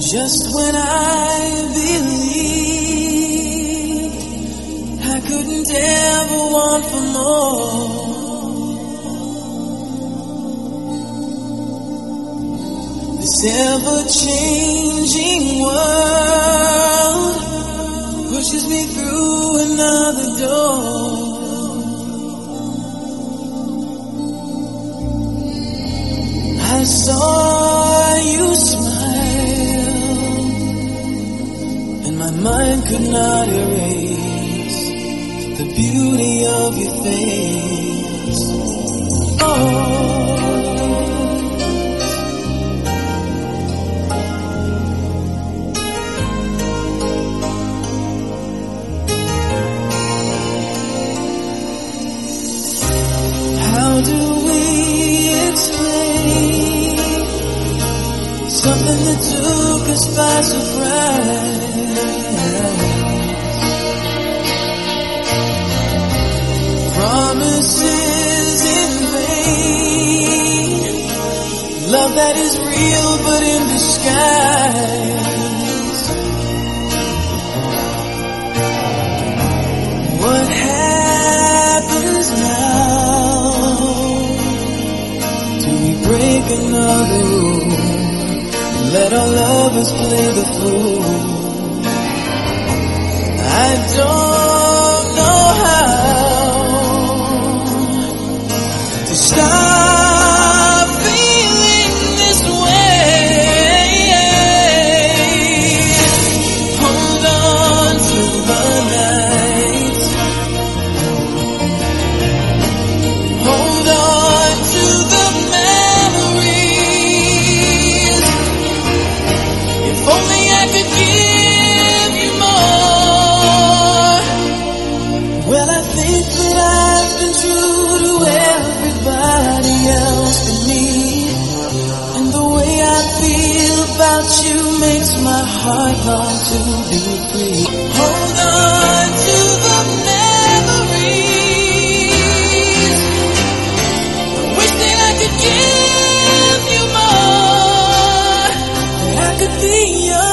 Just when I believed I couldn't ever want for more, this ever-changing world pushes me through another door. I saw you smile, and my mind could not erase the beauty of your face. Oh, how do we explain something that took us by surprise? Promises in vain, love that is real but in disguise. What happens now? Do we break another rule? Let our lovers play the fool. I don't know how to stop feeling this way. Hold on to the night. Hold on to the memories. If only I could give you more. Well, I think that I've been true to everybody else but me, and the way I feel about you makes my heart long to be free. Hold on to the memories. I wish that I could give you more, that I could be yours.